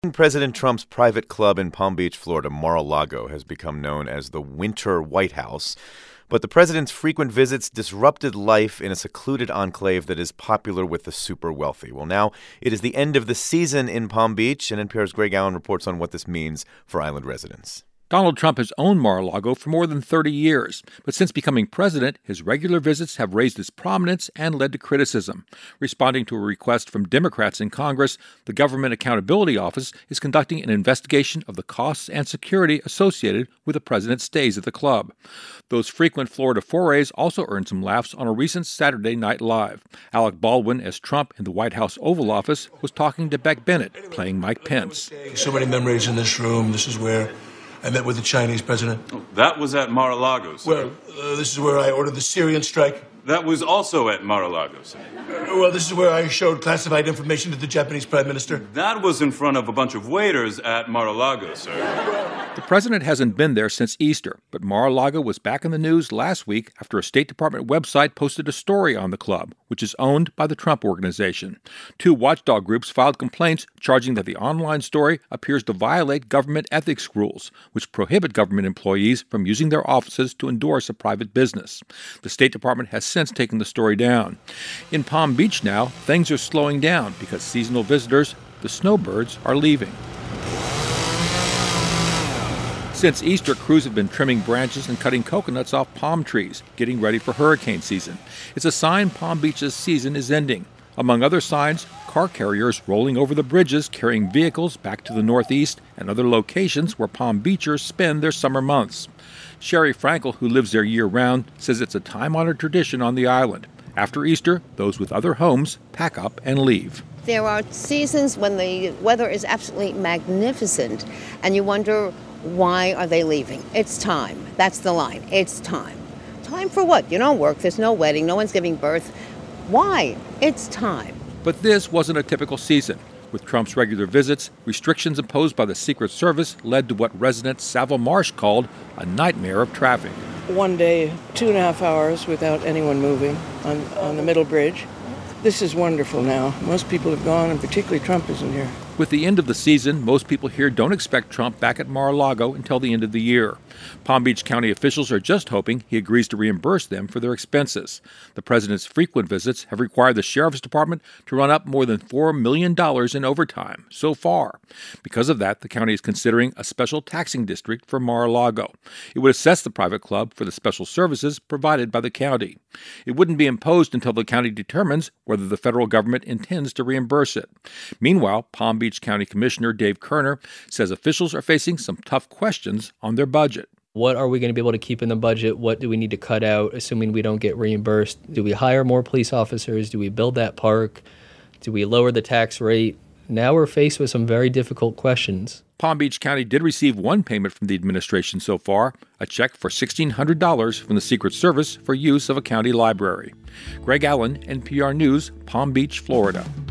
President Trump's private club in Palm Beach, Florida, Mar-a-Lago, has become known as the Winter White House. But the president's frequent visits disrupted life in a secluded enclave that is popular with the super wealthy. Well, now it is the end of the season in Palm Beach, and NPR's Greg Allen reports on what this means for island residents. Donald Trump has owned Mar-a-Lago for more than 30 years, but since becoming president, his regular visits have raised its prominence and led to criticism. Responding to a request from Democrats in Congress, the Government Accountability Office is conducting an investigation of the costs and security associated with the president's stays at the club. Those frequent Florida forays also earned some laughs on a recent Saturday Night Live. Alec Baldwin, as Trump in the White House Oval Office, was talking to Beck Bennett, playing Mike Pence. So many memories in this room. This is where I met with the Chinese president. Oh, that was at Mar-a-Lago, sir. Well, this is where I ordered the Syrian strike. That was also at Mar-a-Lago, sir. Well, this is where I showed classified information to the Japanese prime minister. That was in front of a bunch of waiters at Mar-a-Lago, sir. The president hasn't been there since Easter, but Mar-a-Lago was back in the news last week after a State Department website posted a story on the club, which is owned by the Trump Organization. 2 watchdog groups filed complaints charging that the online story appears to violate government ethics rules, which prohibit government employees from using their offices to endorse a private business. The State Department has since taken the story down. In Palm Beach now, things are slowing down because seasonal visitors, the snowbirds, are leaving. Since Easter, crews have been trimming branches and cutting coconuts off palm trees, getting ready for hurricane season. It's a sign Palm Beach's season is ending. Among other signs, car carriers rolling over the bridges carrying vehicles back to the Northeast and other locations where Palm Beachers spend their summer months. Sherry Frankel, who lives there year-round, says it's a time-honored tradition on the island. After Easter, those with other homes pack up and leave. There are seasons when the weather is absolutely magnificent, and you wonder, why are they leaving? It's time. That's the line. It's time. Time for what? You don't work. There's no wedding. No one's giving birth. Why? It's time. But this wasn't a typical season. With Trump's regular visits, restrictions imposed by the Secret Service led to what resident Saville Marsh called a nightmare of traffic. One day, 2.5 hours without anyone moving on the middle bridge. This is wonderful now. Most people have gone, and particularly Trump isn't here. With the end of the season, most people here don't expect Trump back at Mar-a-Lago until the end of the year. Palm Beach County officials are just hoping he agrees to reimburse them for their expenses. The president's frequent visits have required the sheriff's department to run up more than $4 million in overtime so far. Because of that, the county is considering a special taxing district for Mar-a-Lago. It would assess the private club for the special services provided by the county. It wouldn't be imposed until the county determines whether the federal government intends to reimburse it. Meanwhile, Palm Beach County Commissioner Dave Kerner says officials are facing some tough questions on their budget. What are we going to be able to keep in the budget? What do we need to cut out, assuming we don't get reimbursed? Do we hire more police officers? Do we build that park? Do we lower the tax rate? Now we're faced with some very difficult questions. Palm Beach County did receive one payment from the administration so far, a check for $1,600 from the Secret Service for use of a county library. Greg Allen, NPR News, Palm Beach, Florida.